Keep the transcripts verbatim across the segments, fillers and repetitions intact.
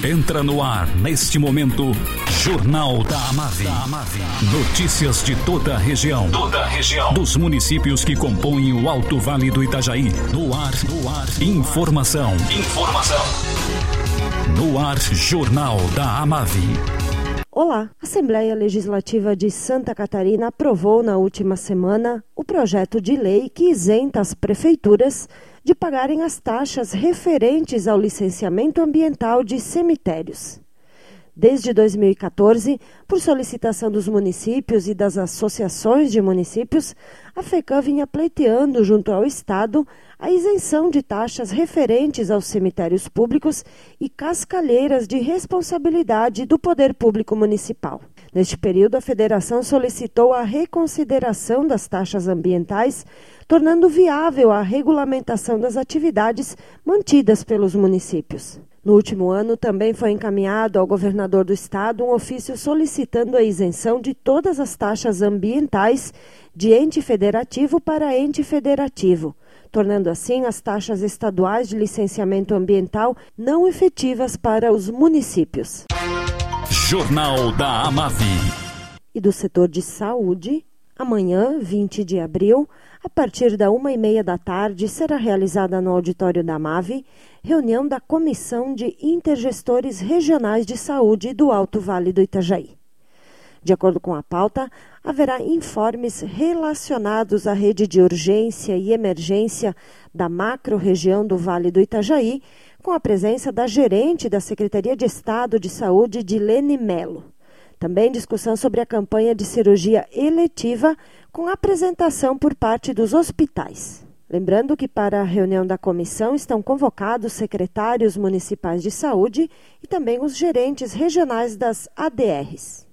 Entra no ar, neste momento, Jornal da Amave. Notícias de toda a região. Toda a região. Dos municípios que compõem o Alto Vale do Itajaí. No ar, no ar. Informação. Informação. No ar, Jornal da Amave. Olá, a Assembleia Legislativa de Santa Catarina aprovou na última semana o projeto de lei que isenta as prefeituras de pagarem as taxas referentes ao licenciamento ambiental de cemitérios. Desde dois mil e quatorze, por solicitação dos municípios e das associações de municípios, a FECAM vinha pleiteando junto ao Estado a isenção de taxas referentes aos cemitérios públicos e cascalheiras de responsabilidade do Poder Público Municipal. Neste período, a Federação solicitou a reconsideração das taxas ambientais, tornando viável a regulamentação das atividades mantidas pelos municípios. No último ano, também foi encaminhado ao governador do estado um ofício solicitando a isenção de todas as taxas ambientais de ente federativo para ente federativo, tornando assim as taxas estaduais de licenciamento ambiental não efetivas para os municípios. Jornal da Amave. E do setor de saúde, amanhã, vinte de abril, a partir da uma e meia da tarde, será realizada no auditório da Amave reunião da Comissão de Intergestores Regionais de Saúde do Alto Vale do Itajaí. De acordo com a pauta, haverá informes relacionados à rede de urgência e emergência da macro-região do Vale do Itajaí, com a presença da gerente da Secretaria de Estado de Saúde, Dilene Melo. Também discussão sobre a campanha de cirurgia eletiva com apresentação por parte dos hospitais. Lembrando que para a reunião da comissão estão convocados secretários municipais de saúde e também os gerentes regionais das A D Rs.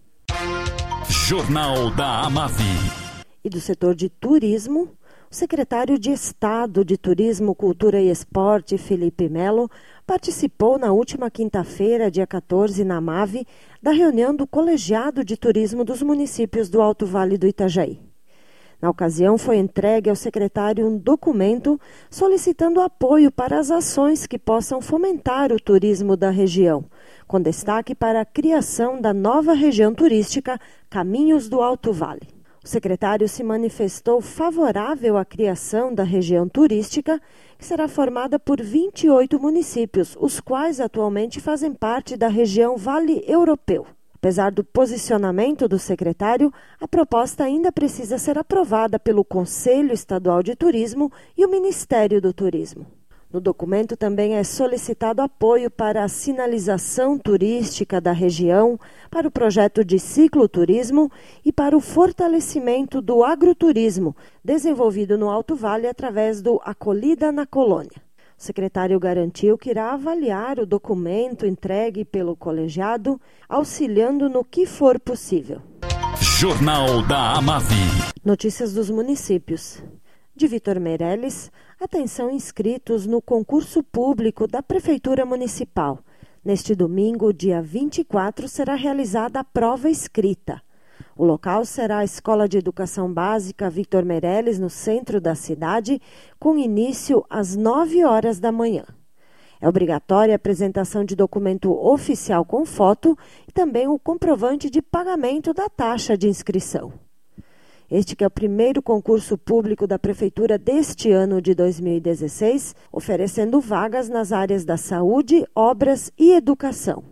Jornal da Amave. E do setor de turismo, o secretário de Estado de Turismo, Cultura e Esporte, Felipe Melo, participou na última quinta-feira, dia quatorze, na Amave, da reunião do Colegiado de Turismo dos municípios do Alto Vale do Itajaí. Na ocasião, foi entregue ao secretário um documento solicitando apoio para as ações que possam fomentar o turismo da região, com destaque para a criação da nova região turística Caminhos do Alto Vale. O secretário se manifestou favorável à criação da região turística, que será formada por vinte e oito municípios, os quais atualmente fazem parte da região Vale Europeu. Apesar do posicionamento do secretário, a proposta ainda precisa ser aprovada pelo Conselho Estadual de Turismo e o Ministério do Turismo. No documento também é solicitado apoio para a sinalização turística da região, para o projeto de cicloturismo e para o fortalecimento do agroturismo, desenvolvido no Alto Vale através do Acolhida na Colônia. O secretário garantiu que irá avaliar o documento entregue pelo colegiado, auxiliando no que for possível. Jornal da Amave. Notícias dos municípios. De Vitor Meireles, atenção inscritos no concurso público da Prefeitura Municipal. Neste domingo, dia vinte e quatro, será realizada a prova escrita. O local será a Escola de Educação Básica Vitor Meireles, no centro da cidade, com início às nove horas da manhã. É obrigatória a apresentação de documento oficial com foto e também o comprovante de pagamento da taxa de inscrição. Este que é o primeiro concurso público da Prefeitura deste ano de dois mil e dezesseis, oferecendo vagas nas áreas da saúde, obras e educação.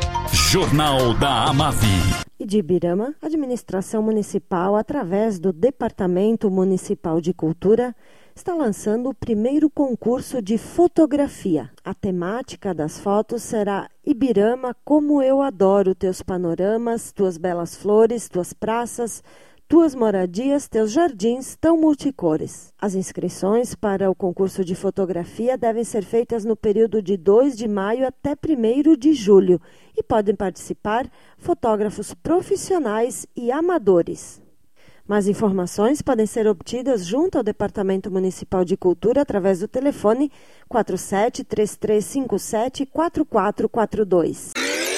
Jornal da Amave. E de Ibirama, a administração municipal, através do Departamento Municipal de Cultura, está lançando o primeiro concurso de fotografia. A temática das fotos será Ibirama, como eu adoro teus panoramas, tuas belas flores, tuas praças, tuas moradias, teus jardins tão multicores. As inscrições para o concurso de fotografia devem ser feitas no período de dois de maio até primeiro de julho e podem participar fotógrafos profissionais e amadores. Mais informações podem ser obtidas junto ao Departamento Municipal de Cultura através do telefone quatro sete três três cinco sete quatro quatro quatro dois.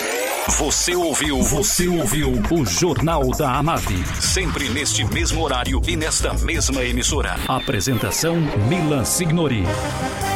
Você ouviu, você ouviu o Jornal da Amave. Sempre neste mesmo horário e nesta mesma emissora. Apresentação Milan Signori.